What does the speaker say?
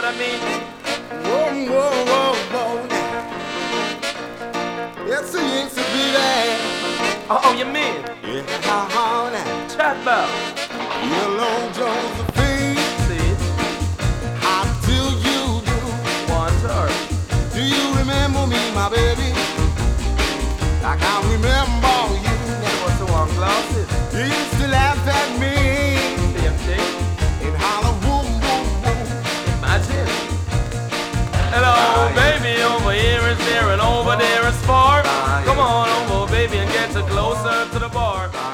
I mean? Whoa, whoa, whoa, whoa. Yes, it used to be there. Oh, you mean? Yeah, how now? Chat about. Yellow Josephine, See? how do you do? One turn. Do you remember me, my baby? I can't remember you now. What's the one glasses? You used to laugh at me Same thing. and holler, boom, boom, boom. Imagine. Hello, baby, over here is there and over there is far. Come on over, baby, and get closer to the bar.